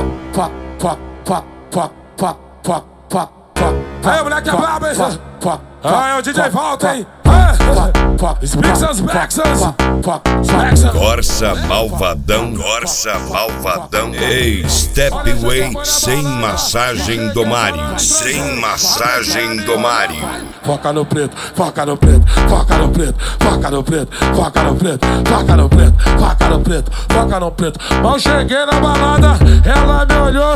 Aí, moleque é brabo, hein? Aí, o DJ volta, hein? Corsa malvadão, Corsa malvadão. Ei, Stepway sem massagem do Mário, sem massagem do Mário. Foca no preto, foca no preto, foca no preto, foca no preto, foca no preto, foca no preto, foca no preto, foca no preto. Mal cheguei na balada, ela me olhou.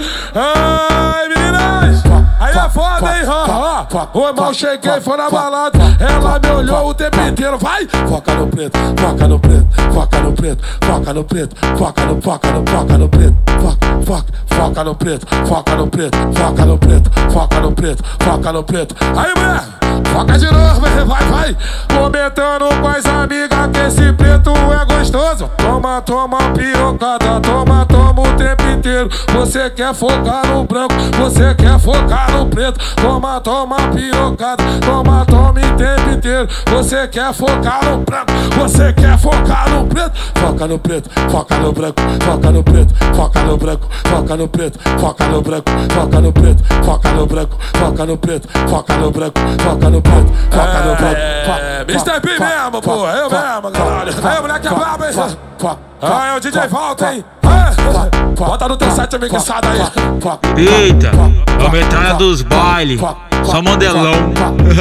Ai, meninas, aí é foda, hein? Oi, mal cheguei, foi na balada, ela me olhou o tempo inteiro. Vai! Foca no preto, foca no preto, foca no preto, foca no preto, foca no preto, foca no preto, foca no preto, foca no preto, foca no preto, foca no preto. Aí, mulher, foca de novo, vai, comentando com as amigas que esse preto é gostoso. Toma, pirocada, toma o tempo inteiro. Você quer focar no branco, você quer focar no preto. Toma, pirocada, toma o tempo inteiro. Você quer focar no branco, você quer focar no preto. Foca no preto, foca no branco, foca no preto, foca no branco, foca no preto, foca no branco, foca no preto, foca no branco, foca no preto, foca no branco, foca no preto, foca no branco. Mr. P mesmo, pô, eu mesmo, caralho. Aí, moleque é brabo, hein? Aí, o DJ volta, hein? Bota no teu set a mixada aí. Eita, a metralha dos bailes, só modelão.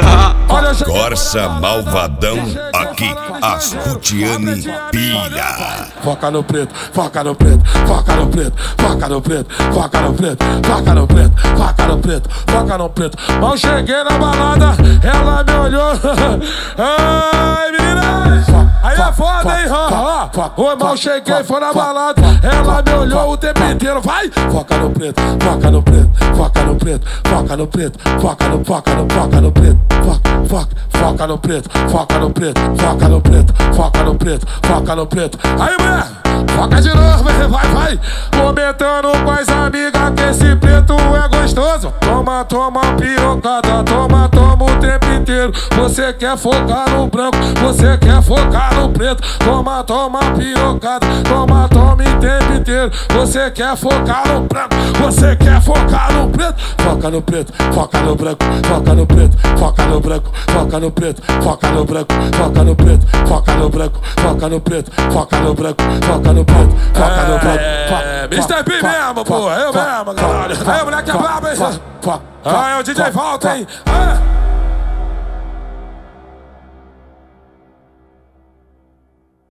Corsa malvadão, aqui as Rutiane pilha. Foca no preto, foca no preto, foca no preto, foca no preto, foca no preto, foca no preto, foca no preto, foca no preto. Mal cheguei na balada, ela me olhou. Ai, meninas, aí é foda, hein? Oi, mal cheguei, foi na balada, ela me olhou o tempo inteiro. Vai! Foca no preto, foca no preto, foca no preto, foca no preto, foca no preto, foca no preto, foca no preto, foca no preto, foca no preto, foca no preto, foca no preto. Aí, mulher, foca de novo, vai, comentando com as amigas que esse preto é gostoso. Toma, pirocada, toma o tempo inteiro. Você quer focar no branco, você quer focar no preto. Toma, pirocada, toma o tempo inteiro. Você quer focar no branco, você quer focar no preto. Foca no preto, foca no branco, foca no preto, foca no branco, foca no preto, foca no branco, foca no preto, foca no branco, foca no preto, foca no branco, foca no preto, foca no branco. Mr. P mesmo, pô, eu mesmo, caralho. Aí, moleque é brabo, hein? Aí, o DJ volta, hein?